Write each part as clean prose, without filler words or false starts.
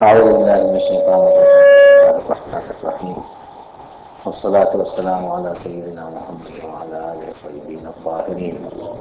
أعوذ بالله من الشيطان الرجيم. بسم الله الرحمن الرحيم، والصلاة والسلام على سيدنا محمد وعلى آله الطيبين الطاهرين.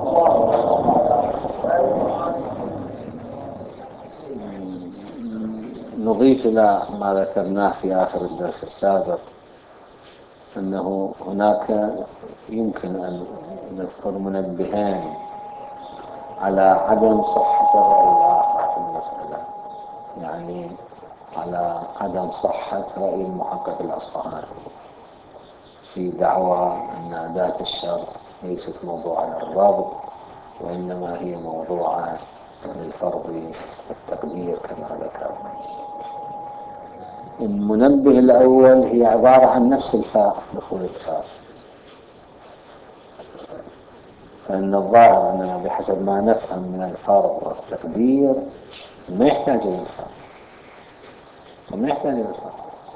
نضيف إلى ما ذكرناه في آخر الدرس السابق أنه هناك يمكن أن نذكر منبهان على عدم صحة الرأي الآخر في المسألة، يعني على عدم صحة رأي المحقق الأصفهاني في دعوى أن أداة الشرط ليست موضوعا للرابط، وإنما هي موضوعا للفرض والتقدير كما ذكر. المنبه الأول هي عبارة عن نفس الفاء، دخول الفاء، فإن الظاهر أننا بحسب ما نفهم من الفرض والتقدير ما يحتاج إلى الفاء، وما يحتاج إلى الفاء.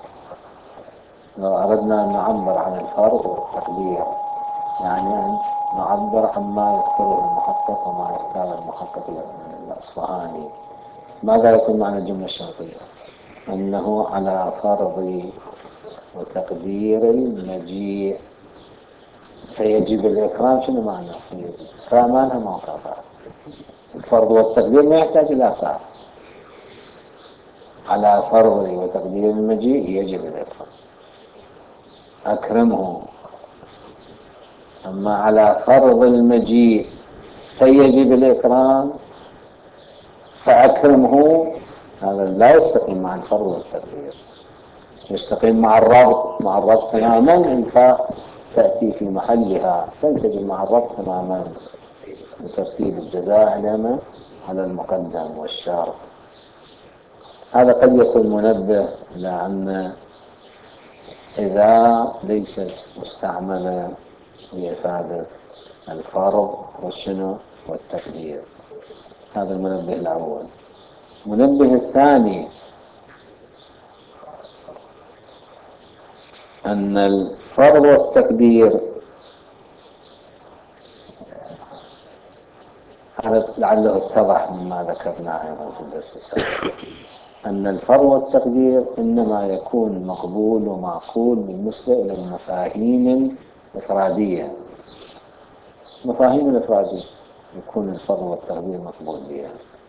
لو أردنا أن نعبر عن الفرض والتقدير، يعني أن نعبر عما يذكره المحقق وما يختار المحقق الأصفهاني، ماذا يكون معنى الجملة الشرطية؟ أنه على فرض وتقدير المجيء فيجب الإكرام. شنو معنى فيجب؟ فمعنى موقع الفرض والتقدير ما يحتاج إلى فاء. على فرض وتقدير المجيء يجب الإكرام، أكرمه. أما على فرض المجيء فيجب الإكرام فأكرمه، هذا لا يستقيم مع الفرض والتقدير، يستقيم مع الربط. مع الربط تماما الفاء تأتي في محلها، تنسجم مع الربط تماما بترتيب الجزاء على المقدم والشرط. هذا قد يكون منبه لأن إذا ليست مستعملة لإفادة الفرض والشنو والتقدير. هذا المنبه الأول. المنبه الثاني أن الفرض والتقدير، هذا لعله اتضح مما ذكرناه أيضا في الدرس السابق، أن الفرض والتقدير إنما يكون مقبول ومعقول بالنسبة إلى المفاهيم الإفرادية. المفاهيم الإفرادية يكون الفرض والتقدير مقبول بها.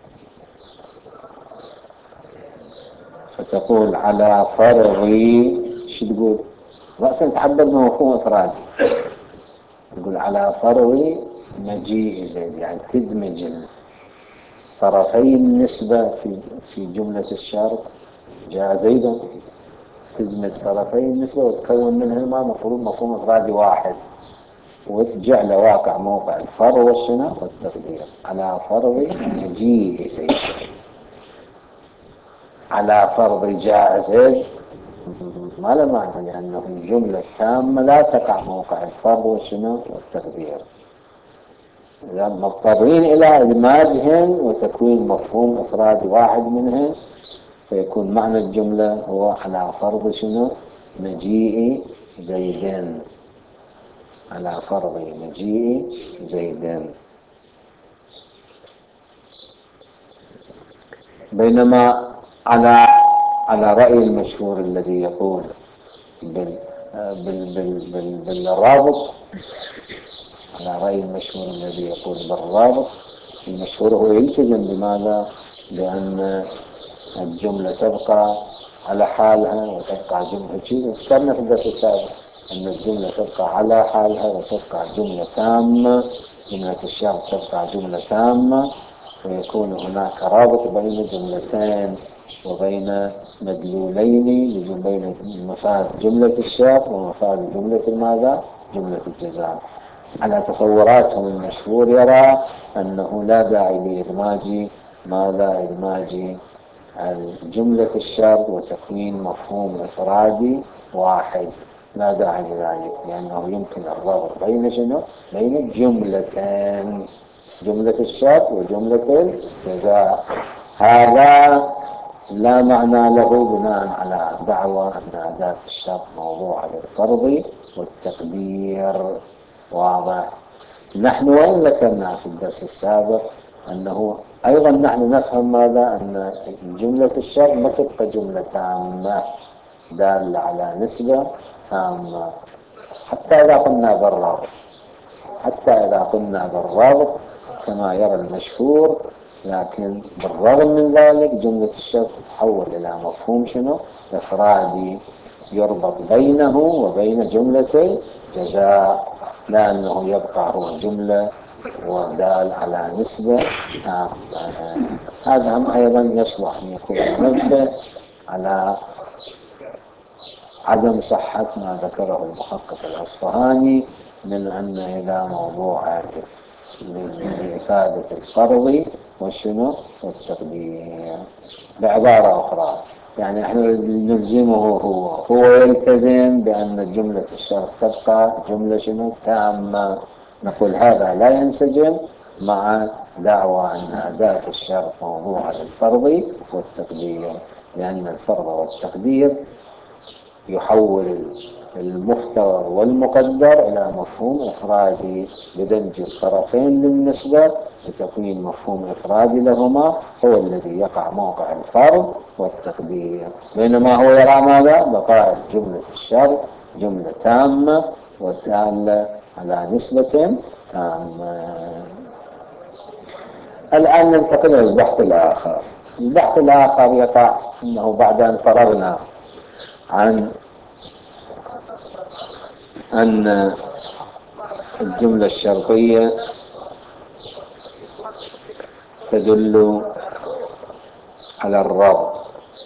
فتقول على فرضي، شو تقول؟ رأسا تحدد بمفهوم إفرادي، تقول على فرض مجيء زيد، يعني تدمج طرفي النسبة في جملة الشرط. جاء زيدا، تدمج طرفي النسبة وتكون منهما مفهوم إفرادي واحد، وتجعل واقع موقع الفرض والشنو والتقدير. على فرض مجيء زيد، على فرض جاء زيد ما له معنى، لأنه الجملة التامة لا تقع موقع الفرض والشنو والتقدير، إذا مضطرين إلى إدماجهن وتكوين مفهوم إفرادي واحد منهن، فيكون معنى الجملة هو على فرض شنو؟ مجيء زيدين. على فرض مجيء زيدين. بينما على رأي المشهور الذي يقول بالرابط، على رأي المشهور الذي يقول بالرابط، المشهور هو يلتزم بماذا؟ بأن الجملة تبقى على حالها وتبقى جملة، ذكرنا في الدرس السابق أن الجملة تبقى على حالها وتبقى جملة تامة، جملة الشرط تبقى جملة تامة، ويكون هناك رابط بين جملتين وبين مدلولين بين مفاد جملة الشرط ومفاد جملة ماذا؟ جملة الجزاء. على تصوراتهم المشهور يرى أنه لا داعي لإدماج ماذا؟ إدماج جملة الشرط وتكوين مفهوم إفرادي واحد، لا داعي لذلك، لأنه يمكن الربط بين شنو؟ بين الجملتين، جملة الشرط وجملة الجزاء. هذا لا معنى له بناء على دعوى أن أداة الشرط موضوع للفرض والتقدير. واضح؟ نحن وإن ذكرنا في الدرس السابق أنه أيضا نحن نفهم ماذا؟ أن جملة الشرط ما تبقى جملة تامة دالة على نسبة تامة حتى إذا قلنا بالرابط، حتى إذا قلنا بالرابط كما يرى المشهور، لكن بالرغم من ذلك جملة الشرط تتحول إلى مفهوم شنو؟ إفرادي يربط بينه وبين جملة الجزاء، لأنه يبقى هو جملة ودال على نسبة. هذا هم أيضا يصلح أن يكون منبه على عدم صحة ما ذكره المحقق الأصفهاني من أن إذا موضوع لإفادة الفرض وشنو والتقدير. بعبارة أخرى يعني نحن نلزمه هو يلتزم بأن جملة الشرط تبقى جملة شنو تامة، نقول هذا لا ينسجم مع دعوى أن أداة الشرط موضوع للفرض والتقدير، لأن الفرض والتقدير يحول المفترض والمقدر إلى مفهوم إفرادي بدمج الطرفين للنسبة لتكوين مفهوم إفرادي لهما هو الذي يقع موقع الفرض والتقدير، بينما هو يرى ماذا؟ بقاء جملة الشرط جملة تامة ودالة على نسبة تامة. الآن ننتقل إلى البحث الآخر. البحث الآخر يقع أنه بعد أن فرغنا عن أن الجملة الشرطية تدل على الربط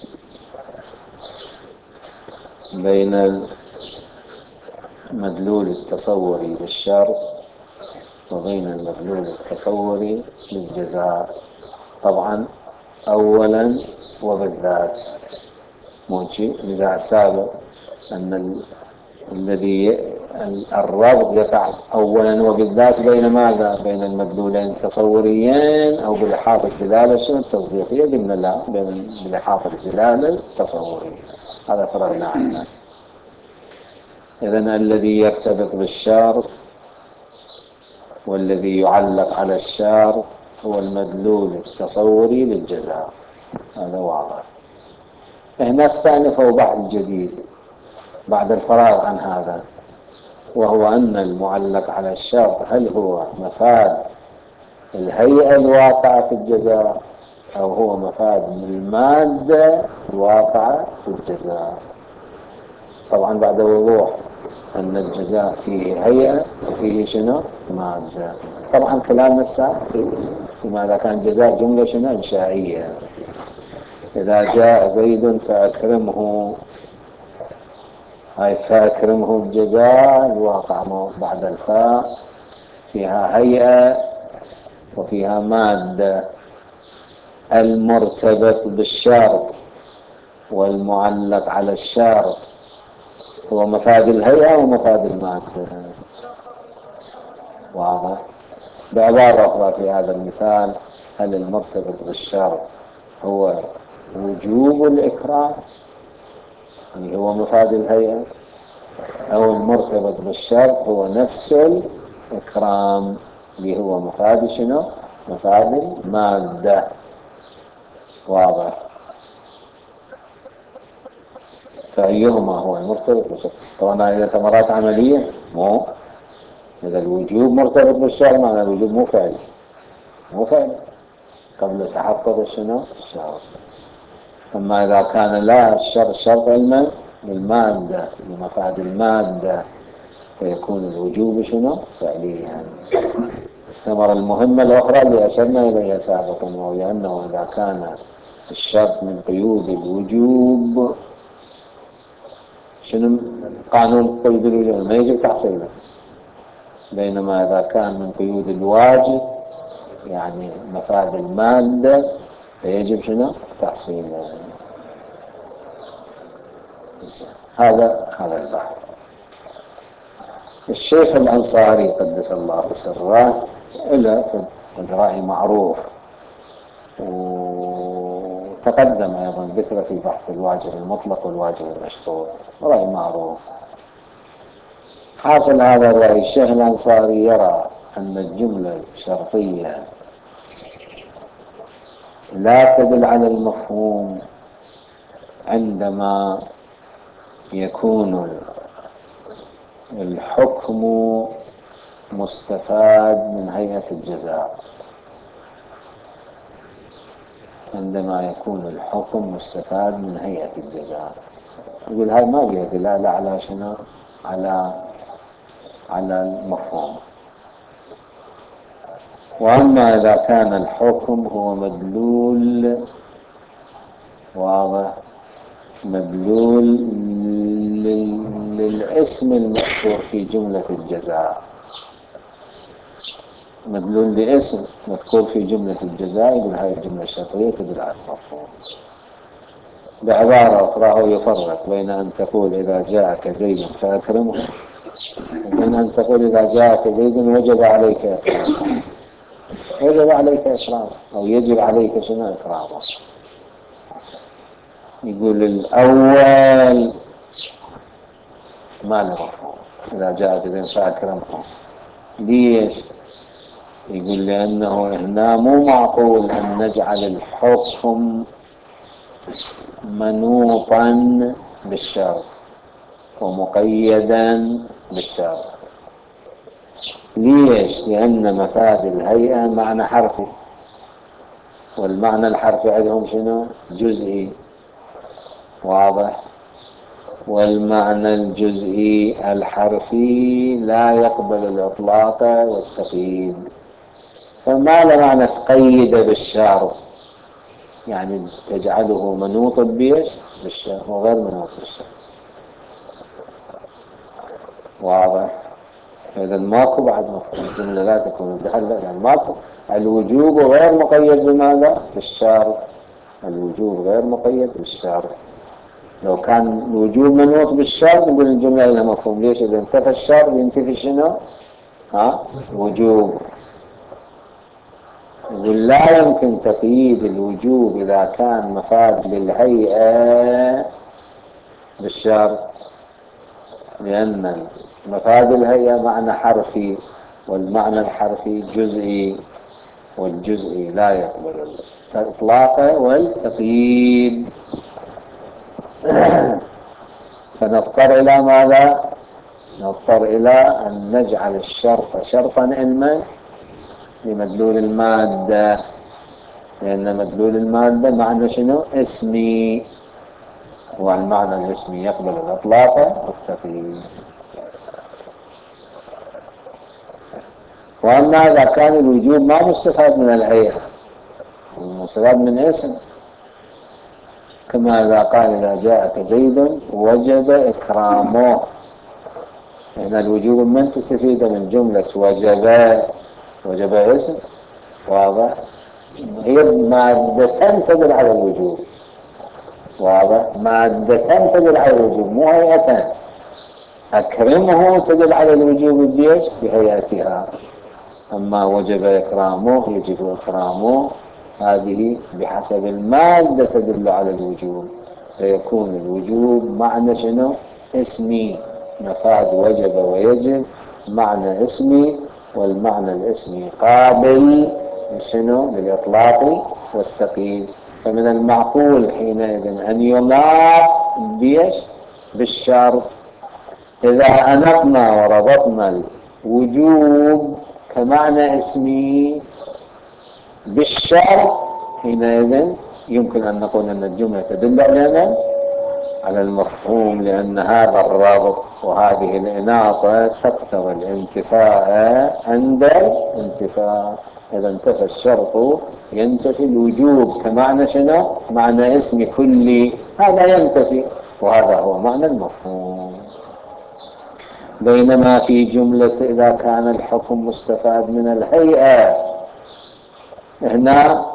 بين المدلول التصوري للشرط وبين المدلول التصوري للجزاء، طبعا أولا وبالذات موجي نزاع سابق أن الذي الربط يقع أولا وبالذات بين ماذا؟ بين المدلولين التصوريين أو بلحاظ الدلالة التصديقية. قلنا لا، بلحاظ الدلالة التصورية، هذا فرضنا عنه. إذن الذي يرتبط بالشرط والذي يعلق على الشرط هو المدلول التصوري للجزاء، هذا واضح. هنا استأنفوا بحث جديد بعد الفراغ عن هذا، وهو أن المعلق على الشرط هل هو مفاد الهيئة الواقعة في الجزاء أو هو مفاد من المادة الواقعة في الجزاء. طبعا بعد وضوح أن الجزاء فيه هيئة وفيه شنو مادة. طبعا كلامنا السابق فيما إذا كان جزاء جملة شنو إنشائية، إذا جاء زيد فأكرمه، هاي فأكرمه الجزاء الواقع بعد الفاء فيها هيئة وفيها مادة. المرتبط بالشرط والمعلق على الشرط هو مفاد الهيئة ومفاد المادة، واضح. بعبارة أخرى في هذا المثال، هل المرتبط بالشرط هو وجوب الإكرام اللي هو مفاد الهيئة، أو المرتبط بالشرط هو نفس الإكرام اللي هو مفاد شنو؟ مفاد المادة، واضح. فأيهما هو المرتبط بالشرط؟ طبعا إذا ثمرات عملية مو، إذا الوجوب مرتبط بالشرط معنى الوجوب مو فعل، مو فعل قبل تحقق شنو الشرط. أما إذا كان لا الشرط علما بالمادة بمفاد المادة فيكون الوجوب شنو فعليا. الثمرة المهمة الأخرى اللي أشرنا إليها سابقا، وهي أنه إذا كان الشرط من قيود الوجوب شنو قانون قيود الوجوب ما يجب تحصيله، بينما إذا كان من قيود الواجب يعني مفاد المادة فيجب شنو تحصيله. هذا البحث. الشيخ الأنصاري قدس الله سره إلى في رأي معروف، وتقدم أيضا ذكر في بحث الواجب المطلق والواجب المشروط، رأي معروف. حاصل هذا الرأي الشيخ الأنصاري يرى أن الجملة الشرطية لا تدل على المفهوم عندما يكون الحكم مستفاد من هيئة الجزاء. عندما يكون الحكم مستفاد من هيئة الجزاء يقول هاي ما بيها دلالة على شنو؟ على المفهوم. وأما إذا كان الحكم هو مدلول، واضح، مدلول للاسم المذكور في جملة الجزاء، مدلول لاسم مذكور في جملة الجزاء، يقول هاي الجملة الشرطية تدل على المفهوم. بعبارة أخرى هو يفرق بين أن تقول إذا جاءك زيد فأكرمه، وبين أن تقول إذا جاءك زيد وجب عليك إكرامه. وجب عليك إكرامه أو يجب عليك شنو؟ إكرامه. يقول الأول ما له مفهوم، إذا جاءك زيد فأكرمه. ليش؟ يقول لأنه هنا مو معقول أن نجعل الحكم منوطا بالشرط ومقيدا بالشرط. ليش؟ لأن مفاد الهيئة معنى حرفي، والمعنى الحرفي عندهم شنو؟ جزئي، واضح، والمعنى الجزئي الحرفي لا يقبل الإطلاق والتقييد. فما له معنى تقيد بالشرط، يعني تجعله منوطا بيش بالشرط وغير منوط بالشرط، واضح. إذا ماكو بعد مفهوم، الجملة لا تكون الدخل، يعني ماكو. الوجوب غير مقيد بماذا؟ بالشرط. الوجوب غير مقيد بالشرط. لو كان الوجوب منوط بالشرط نقول الجملة لها مفهوم. ليش؟ إذا انتفى الشرط ينتفي شنو؟ الوجوب. يقول لا يمكن تقييد الوجوب إذا كان مفاد للهيئة بالشرط، لأن مفاد الهيئة معنى حرفي، والمعنى الحرفي جزئي، والجزئي لا يقبل الإطلاق والتقييد. فنضطر إلى ماذا؟ نضطر إلى أن نجعل الشرط شرطا علما لمدلول المادة، لأن مدلول المادة معنى شنو؟ اسمي، والمعنى الاسمي يقبل الإطلاق والتقييد. وأما إذا كان الوجوب ما مستفاد من الهيئة، مستفاد من اسم، كما إذا قال إذا جاءك زيد وجب إكرامه، لأن الوجوب من تستفيد من جملة وجب. وجب اسم، واضح، هي مادة تدل على الوجوب، واضح، مادة تدل على الوجوب مو هيئة. أكرمه تدل على الوجوب بيش بهيئتها، أما وجب إكرامه يجب إكرامه هذه بحسب المادة تدل على الوجوب، فيكون الوجوب معنى شنو؟ اسمي. مفاد وجب ويجب معنى اسمي، والمعنى الاسمي قابل شنو؟ للإطلاق والتقييد. فمن المعقول حينئذ أن يناط بيش بالشرط. إذا أنقنا وربطنا الوجوب كمعنى اسمي بالشرط، حينئذ يمكن أن نقول أن الجملة تدل على المفهوم، لأن هذا الرابط وهذه الإناطة تقتضي الانتفاء عند الانتفاء. إذا انتفى الشرط ينتفي الوجوب كمعنى شنو؟ معنى اسم كلي، هذا ينتفي، وهذا هو معنى المفهوم. بينما في جملة إذا كان الحكم مستفاد من الهيئة، هنا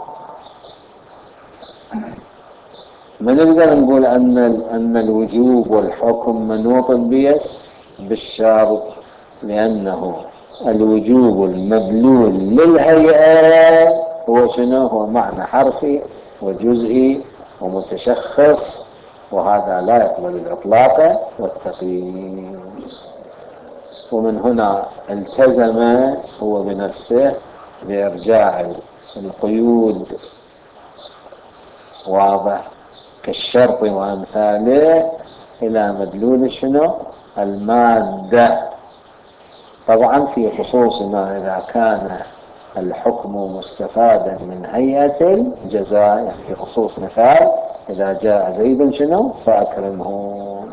ما نقدر نقول أن الوجوب والحكم منوط بيش بالشرط، لأنه الوجوب المدلول للهيئة هو شنو؟ هو معنى حرفي وجزئي ومتشخص، وهذا لا يقبل الإطلاق والتقييد. ومن هنا التزم هو بنفسه بإرجاع القيود واضح، كالشرط وأمثاله إلى مدلول شنو؟ المادة. طبعا في خصوص ما إذا كان الحكم مستفادا من هيئة الجزاء، يعني في خصوص مثال إذا جاء زيد شنو فأكرمه.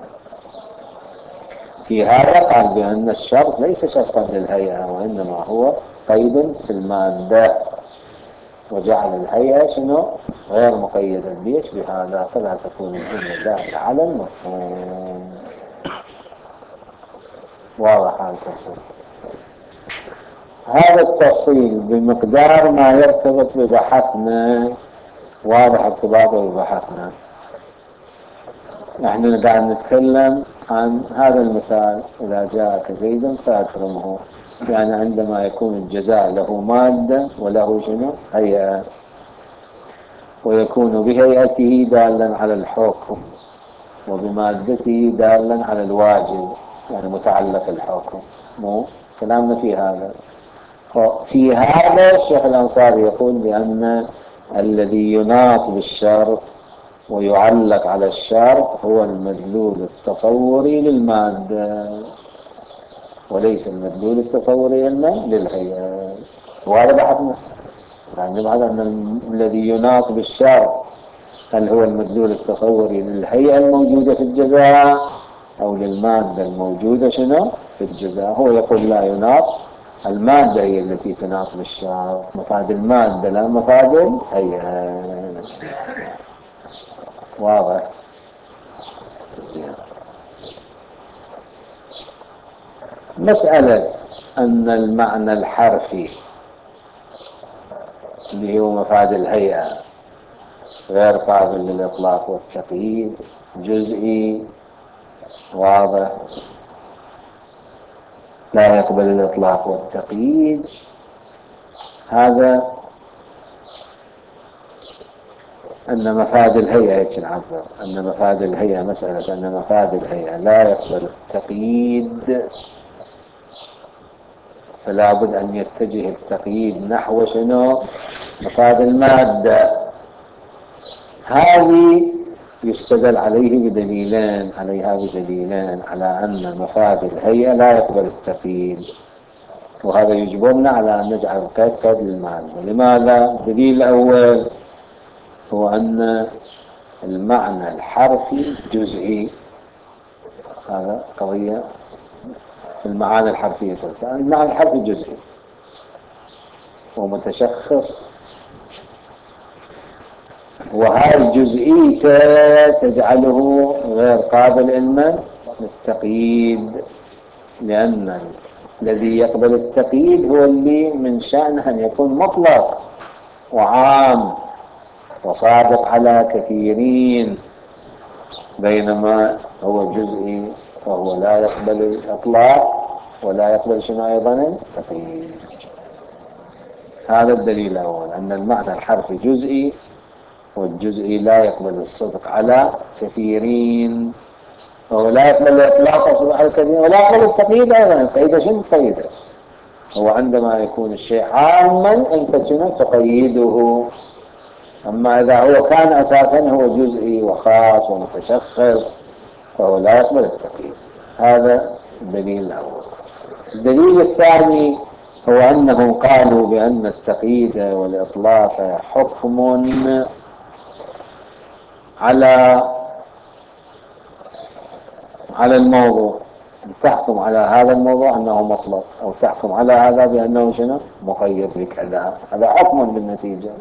في هذا قال بأن الشرط ليس شرطا للهيئة وإنما هو قيد في المادة، وجعل الهيئة شنو غير مقيدا بيش بهذا، فلا تكون الجملة دالة على المفهوم. واضح هذا التفصيل. هذا التفصيل بمقدار ما يرتبط ببحثنا. واضح ارتباطه ببحثنا. نحن قاعد نتكلم عن هذا المثال إذا جاءك زيد فأكرمه، يعني عندما يكون الجزاء له مادة وله شنو هيئة، ويكون بهيئته دالا على الحكم وبمادته دالا على الواجب، يعني متعلق الحكم. مو كلامنا في هذا. في هذا الشيخ الأنصاري يقول بأن الذي يناط بالشرط ويعلق على الشرط هو المدلول التصوري للمادة، وليس المدلول التصوري للهيئة. وهذا بحثنا، يعني بعد أن الذي يناط بالشرط هل هو المدلول التصوري للهيئة الموجودة في الجزاء أو للمادة الموجودة شنو في الجزاء. هو يقول لا يناط، المادة هي التي تناط بالشرط، مفاد المادة لا مفاد الهيئة. واضح. زين. مسألة أن المعنى الحرفي اللي هو مفاد الهيئة غير قابل للإطلاق والتقييد، جزئي، واضح، لا يقبل الإطلاق والتقييد. هذا أن مفاد الهيئة يتعبر أن مفاد الهيئة، مسألة أن مفاد الهيئة لا يقبل التقييد، فلا بد أن يتجه التقييد نحو شنو مفاد المادة. هذه يستدل عليه بدليلين، على أن مفاد الهيئة لا يقبل التقييد، وهذا يجبرنا على أن نجعل القيد قيد للمادة. لماذا؟ الدليل الأول هو أن المعنى الحرفي جزئي. هذا قضية في المعاني الحرفية. المعنى الحرفي جزئي ومتشخص، وهذه الجزئية تجعله غير قابل للتقييد، لأن الذي يقبل التقييد هو اللي من شأنه أن يكون مطلق وعام وصادق على كثيرين، بينما هو جزئي فهو لا يقبل الإطلاق ولا يقبل شنو أيضا التقييد. هذا الدليل الأول، أن المعنى الحرفي جزئي، والجزئي لا يقبل الصدق على كثيرين، فهو لا يقبل الإطلاق والصدق على كثيرين، ولا يقبل التقييد أيضا. التقييد شنو تقيده؟ هو عندما يكون الشيء عاما أنت شنو تقيده، أما إذا هو كان أساسا هو جزئي وخاص ومتشخص فهو لا يقبل التقييد. هذا الدليل الأول. الدليل الثاني هو أنهم قالوا بأن التقييد والإطلاق حكم على الموضوع، تحكم على هذا الموضوع أنه مطلق، أو تحكم على هذا بأنه شنو مقيد بكذا. هذا حكم بالنتيجة،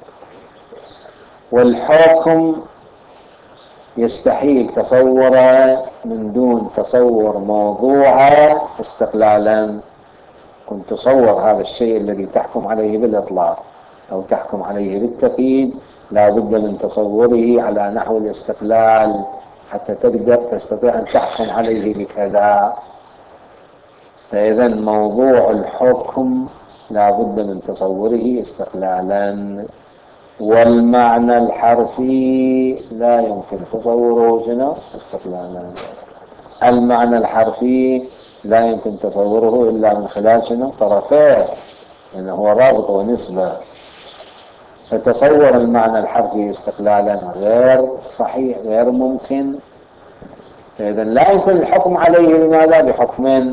والحكم يستحيل تصوره من دون تصور موضوعه استقلالا. كنت تصور هذا الشيء الذي تحكم عليه بالإطلاق أو تحكم عليه بالتقييد لا بد من تصوره على نحو الاستقلال حتى تقدر تستطيع أن تحكم عليه بكذا. فإذا موضوع الحكم لا بد من تصوره استقلالا، والمعنى الحرفي لا يمكن تصوره شنو استقلالا. المعنى الحرفي لا يمكن تصوره إلا من خلال شنو طرفين، لأنه هو رابط ونسبة. فتصور المعنى الحرفي استقلالا غير صحيح، غير ممكن. فإذا لا يمكن الحكم عليه. لماذا؟ بحكمين: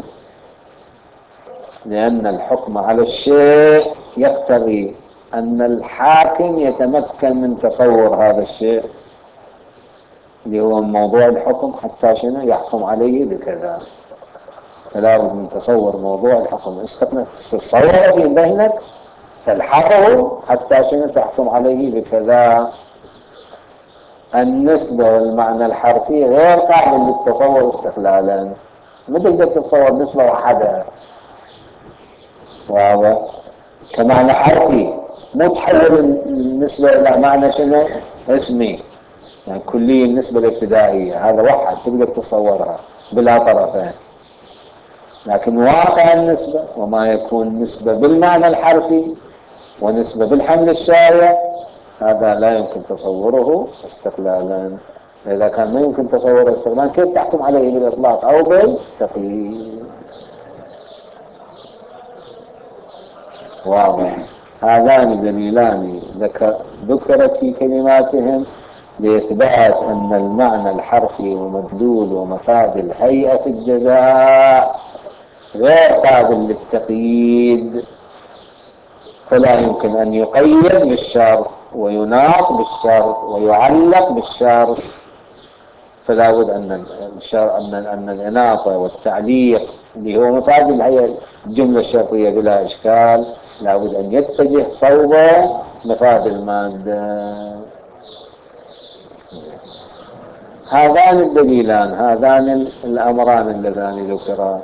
لأن الحكم على الشيء يقتضي أن الحاكم يتمكن من تصور هذا الشيء اللي هو موضوع الحكم، حتى شنو يحكم عليه بكذا. فلا بد من تصور موضوع الحكم، تصور في ذهنك، تلحقه حتى شنو تحكم عليه بكذا. النسبة والمعنى الحرفي غير قابل للتصور استقلالا. ما تقدر تتصور نسبة واحدة واضح كمعنى حرفي، مو تحول النسبة إلى معنى شنو اسمي، يعني كلية النسبة الابتدائية هذا واحد تقدر تتصورها بلا طرفين. لكن واقع النسبة وما يكون نسبة بالمعنى الحرفي ونسبة بالحمل الشائع هذا لا يمكن تصوره استقلالا. إذا كان ما يمكن تصوره استقلالا كيف تحكم عليه بالإطلاق أو بالتقييد؟ واضح. هذان دليلان ذكرت في كلماتهم لإثبات أن المعنى الحرفي ومدلول ومفاد الهيئة في الجزاء غير قابل للتقييد، فلا يمكن أن يقيد بالشرط ويناط بالشرط ويعلق بالشرط. فلا بد أن الإناطة والتعليق اللي هو مفاد الهيئة الجملة الشرطية بلا إشكال لا بد أن يتجه صوب مفاد المادة. هذان الدليلان، هذان الأمران اللذان ذكرا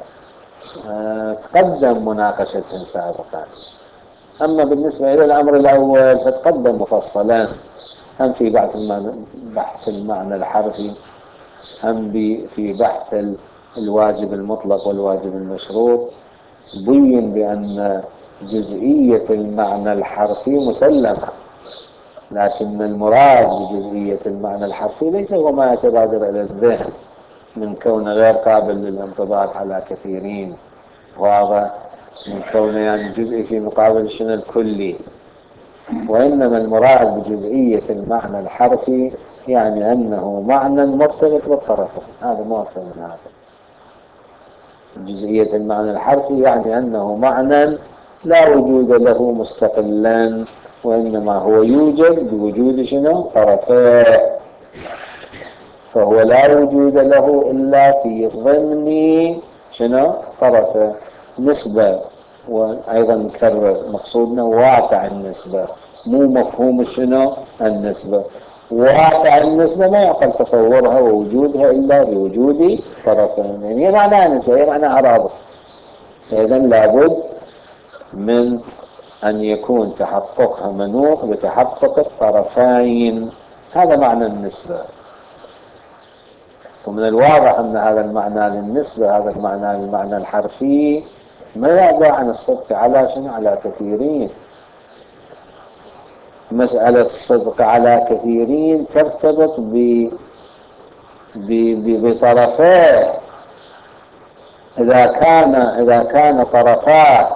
تقدم مناقشتهم سابقا. أما بالنسبة إلى الأمر الأول فتقدم مفصلا، هم في بحث المعنى الحرفي، هم في بحث الواجب المطلق والواجب المشروط. بين بأن جزئية المعنى الحرفي مسلمة، لكن المراد بجزئية المعنى الحرفي ليس هو ما يتبادر إلى الذهن من كونه غير قابل للانطباق على كثيرين، واضح، من كونه يعني جزئي في مقابل شنو الكلي. وإنما المراد بجزئية المعنى الحرفي يعني أنه معنى مرتبط بالطرفين، هذا مو أكثر من هذا. جزئية المعنى الحرفي يعني أنه معنى لا وجود له مستقلا، وإنما هو يوجد بوجود شنو طرفين، فهو لا وجود له إلا في ضمن شنو طرفه نسبة. وأيضا نكرر مقصودنا واقع النسبة، مو مفهوم شنو النسبة. واقع النسبة ما يعقل تصورها ووجودها إلا بوجود طرفين، يعني هي معناها نسبة، هي معناها رابط. إذا لابد من أن يكون تحققها منوط بتحقق الطرفين، هذا معنى النسبة. ومن الواضح أن هذا المعنى للنسبة، هذا المعنى للمعنى الحرفي ما يعبر عن الصدق على شنو على كثيرين. مسألة الصدق على كثيرين ترتبط بطرفين. إذا كان طرفا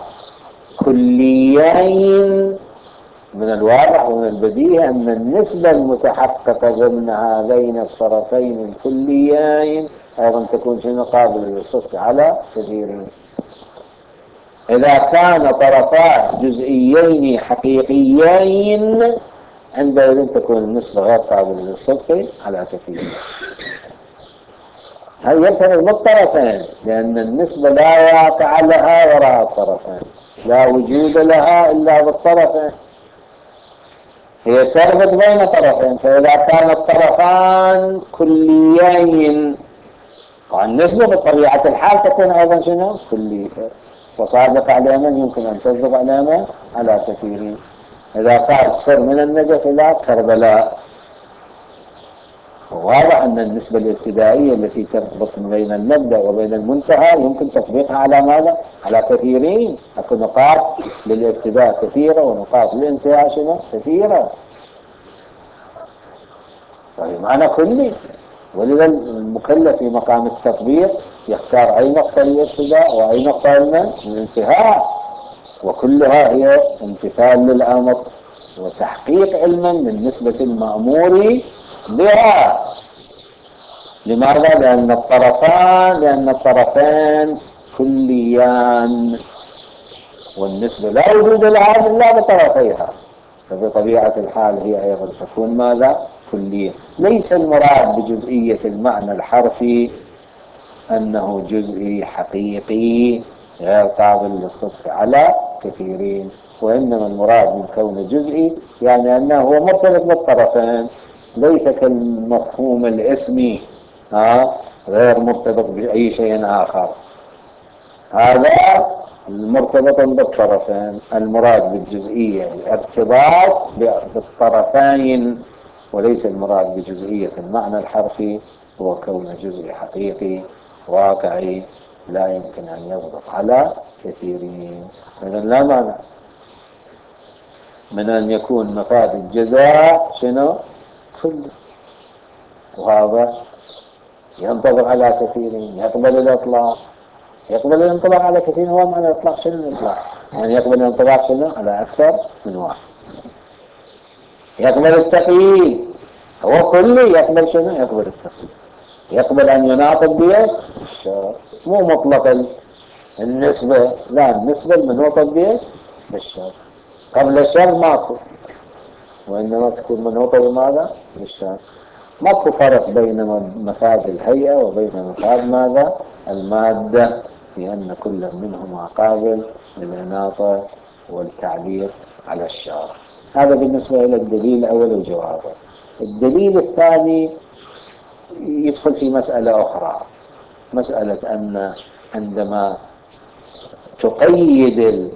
كليين من الواضح ومن البديهي أن النسبة المتحققة ضمن هذين الطرفين الكليين أيضا تكون شنو قابلة للصدق على كثيرين. إذا كان طرفا جزئيين حقيقيين عندئذ تكون النسبة غير قابلة للصدق على كثيرين. هل يرتبط بالطرفين، لأن النسبة لا واقع لها وراء الطرفين، لا وجود لها إلا بالطرفين، هي تربط بين طرفين. فإذا كان الطرفان كليين فالنسبة بطبيعة الحال تكون أيضا شنو كلية، وصادق على من يمكن أن تصدق على من على كثيرين. إذا قال سر من النجف إلى كربلاء، واضح أن النسبة الابتدائية التي تربط بين المبدأ وبين المنتهى يمكن تطبيقها على ماذا؟ على كثيرين. أكو نقاط للابتداء كثيرة ونقاط للانتهاء شنو كثيرة، طيب معنى كلي. ولذا المكلف في مقام التطبيق يختار أي نقطة للابتداء وأي نقطة للانتهاء، وكلها هي امتثال للأمر وتحقيق علما بالنسبة المأمور بها. لماذا؟ لأن الطرفين كليان، والنسبة لا وجود لها إلا بطرفيها، فبطبيعة الحال هي أيضا تكون ماذا؟ كلية. ليس المراد بجزئية المعنى الحرفي أنه جزئي حقيقي غير قابل للصدق على كثيرين، وإنما المراد من كونه جزئي يعني أنه هو مرتبط بالطرفين، ليس كالمفهوم الاسمي غير مرتبط بأي شيء آخر. هذا مرتبط بالطرفين. المراد بالجزئية الارتباط بالطرفين، وليس المراد بجزئية المعنى الحرفي هو كونه جزء حقيقي واقعي لا يمكن أن يصدق على كثيرين. إذن لا مانع من أن يكون مفاد الجزاء شنو؟ كله، وهذا ينطبق على كثيرين، يقبل الإطلاق، يقبل الانطباق على كثيرين. هو معنى الإطلاق شنو الإطلاق؟ يعني يقبل الانطباق شنو؟ على أكثر من واحد. يقبل التقييد، هو كلي يقبل شنو؟ يقبل التقييد، يقبل أن يناطب به الشرع، مو مطلق النسبة، لا، النسبة المنوطة به بالشرع. قبل الشرع ماكو، وإنما تكون منوطة بماذا؟ بالشرع. ماكو فرق بين مفاد الهيئة وبين مفاد ماذا؟ المادة، في أن كل منهما قابل للإناطة والتعليق على الشرع. هذا بالنسبة إلى الدليل الأول وجوابه. الدليل الثاني يدخل في مسألة أخرى، مسألة أن عندما تقيد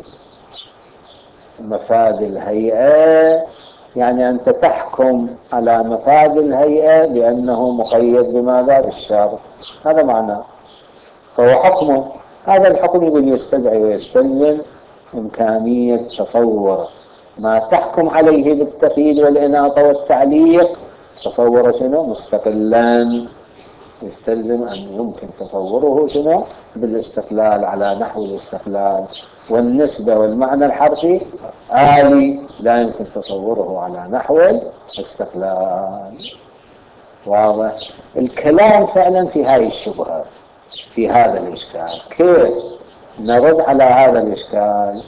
مفاد الهيئة يعني أنت تحكم على مفاد الهيئة بأنه مقيد بماذا؟ بالشرط. هذا معناه، فهو حكمه. هذا الحكم يقول يستدعي ويستلزم إمكانية تصور ما تحكم عليه بالتقييد والإناطة والتعليق، تصور شنو؟ مستقلا، يستلزم أن يمكن تصوره شنو؟ بالاستقلال، على نحو الاستقلال. والنسبة والمعنى الحرفي آلي، لا يمكن تصوره على نحو الاستقلال. واضح؟ الكلام فعلا في هذه الشبهة، في هذا الإشكال. كيف نرد على هذا الإشكال؟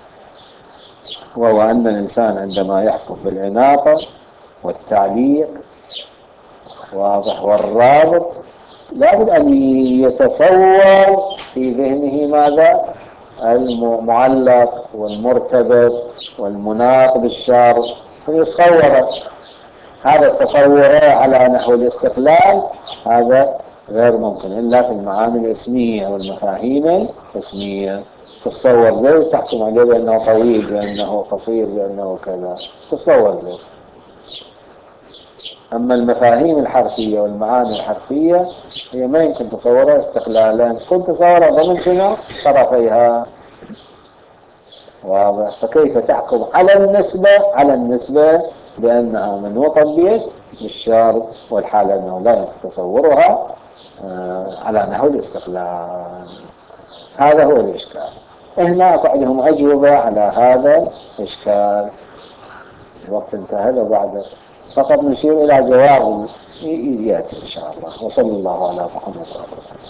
وهو أن الإنسان عندما يحكم بالإناطة والتعليق، واضح، والرابط، لابد أن يتصور في ذهنه ماذا؟ المعلق والمرتبط والمناط بالشرط، ويتصور هذا التصور على نحو الاستقلال. هذا غير ممكن إلا في المعاني الاسمية والمفاهيم الاسمية. تتصور زي وتحكم عليه بأنه طويل، بأنه قصير، بأنه كذا، تتصور زي. أما المفاهيم الحرفية والمعاني الحرفية هي ما يمكن تصورها استقلالا، كنت تصورها ضمن شنو؟ طرفيها. واضح؟ فكيف تحكم على النسبة بأنها منوطة بيش؟ بالشرط، والحالة أنه لا يمكن تصورها على نحو الاستقلال. هذا هو الإشكال. هناك عندهم أجوبة على هذا الإشكال. الوقت انتهى وبعد فقط نشير إلى جواب يأتي إن شاء الله. وصلى الله على محمد وعلى آله.